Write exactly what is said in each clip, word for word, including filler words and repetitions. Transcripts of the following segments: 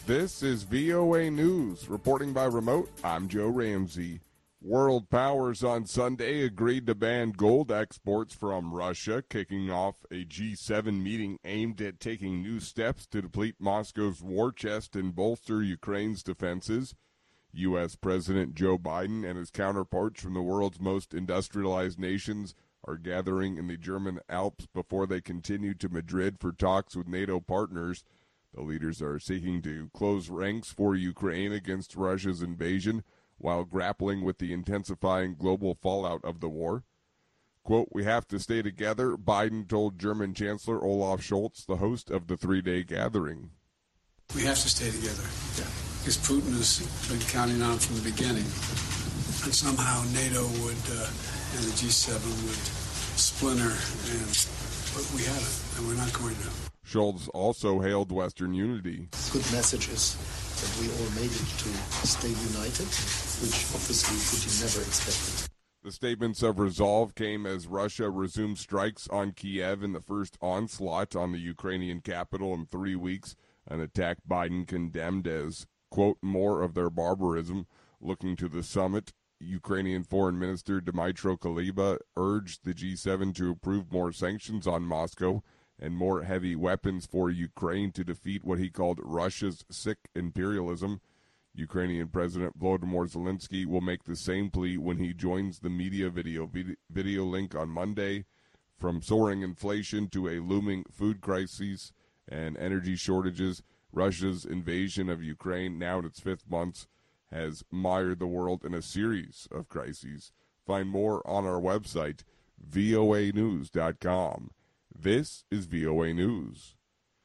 This is V O A News. Reporting by remote, I'm Joe Ramsey. World powers on Sunday agreed to ban gold exports from Russia, kicking off a G seven meeting aimed at taking new steps to deplete Moscow's war chest and bolster Ukraine's defenses. U S. President Joe Biden and his counterparts from the world's most industrialized nations are gathering in the German Alps before they continue to Madrid for talks with NATO partners. The leaders are seeking to close ranks for Ukraine against Russia's invasion while grappling with the intensifying global fallout of the war. Quote, "We have to stay together," Biden told German Chancellor Olaf Scholz, the host of the three-day gathering. We have to stay together, yeah, because Putin has been counting on from the beginning. And somehow NATO would, uh, and the G seven would splinter, and but we haven't, and we're not going to. Scholz also hailed Western unity. Good message is that we all made it to stay united, which obviously Putin never expected. The statements of resolve came as Russia resumed strikes on Kiev in the first onslaught on the Ukrainian capital in three weeks, an attack Biden condemned as, quote, more of their barbarism. Looking to the summit, Ukrainian Foreign Minister Dmytro Kuleba urged the G seven to approve more sanctions on Moscow and more heavy weapons for Ukraine to defeat what he called Russia's sick imperialism. Ukrainian President Volodymyr Zelensky will make the same plea when he joins the media video video link on Monday. From soaring inflation to a looming food crisis and energy shortages, Russia's invasion of Ukraine, now in its fifth month, has mired the world in a series of crises. Find more on our website, V O A news dot com. This is V O A News.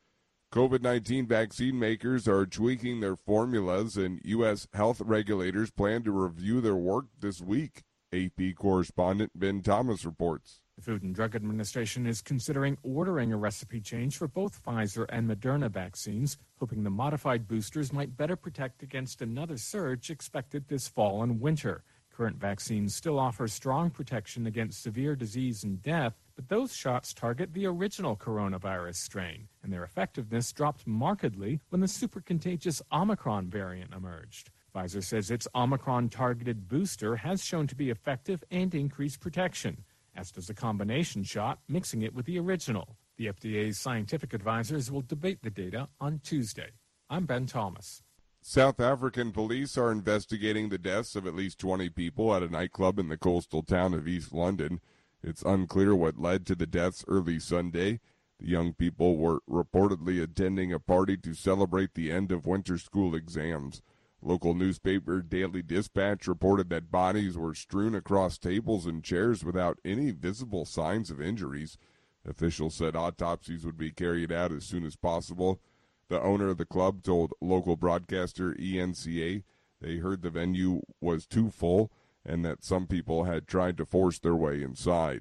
COVID nineteen vaccine makers are tweaking their formulas, and U S health regulators plan to review their work this week. A P correspondent Ben Thomas reports. The Food and Drug Administration is considering ordering a recipe change for both Pfizer and Moderna vaccines, hoping the modified boosters might better protect against another surge expected this fall and winter. Current vaccines still offer strong protection against severe disease and death, but those shots target the original coronavirus strain, and their effectiveness dropped markedly when the super contagious Omicron variant emerged. Pfizer says its Omicron-targeted booster has shown to be effective and increase protection, as does a combination shot mixing it with the original. The F D A's scientific advisors will debate the data on Tuesday. I'm Ben Thomas. South African police are investigating the deaths of at least twenty people at a nightclub in the coastal town of East London. It's unclear what led to the deaths early Sunday. The young people were reportedly attending a party to celebrate the end of winter school exams. Local newspaper Daily Dispatch reported that bodies were strewn across tables and chairs without any visible signs of injuries. Officials said autopsies would be carried out as soon as possible. The owner of the club told local broadcaster E N C A they heard the venue was too full and that some people had tried to force their way inside.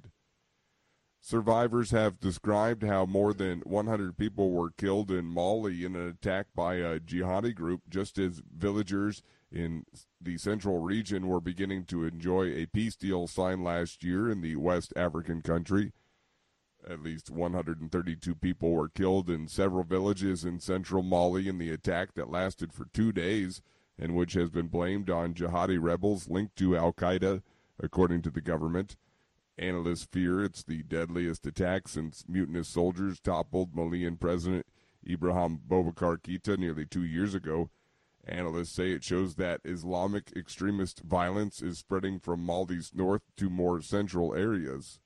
Survivors have described how more than one hundred people were killed in Mali in an attack by a jihadi group, just as villagers in the central region were beginning to enjoy a peace deal signed last year in the West African country. At least one hundred thirty-two people were killed in several villages in central Mali in the attack that lasted for two days and which has been blamed on jihadi rebels linked to al-Qaeda, according to the government. Analysts fear it's the deadliest attack since mutinous soldiers toppled Malian President Ibrahim Boubacar Keïta nearly two years ago. Analysts say it shows that Islamic extremist violence is spreading from Mali's north to more central areas.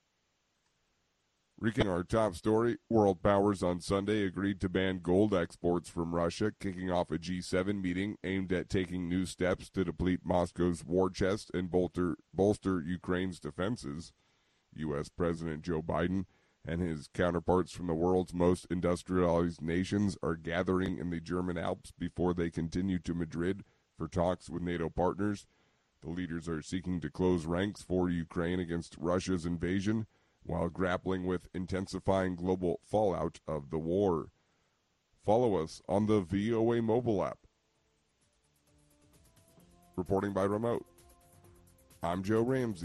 Recapping our top story, world powers on Sunday agreed to ban gold exports from Russia, kicking off a G seven meeting aimed at taking new steps to deplete Moscow's war chest and bolster, bolster Ukraine's defenses. U S. President Joe Biden and his counterparts from the world's most industrialized nations are gathering in the German Alps before they continue to Madrid for talks with NATO partners. The leaders are seeking to close ranks for Ukraine against Russia's invasion, while grappling with intensifying global fallout of the war. Follow us on the V O A mobile app. Reporting by remote, I'm Joe Ramsey.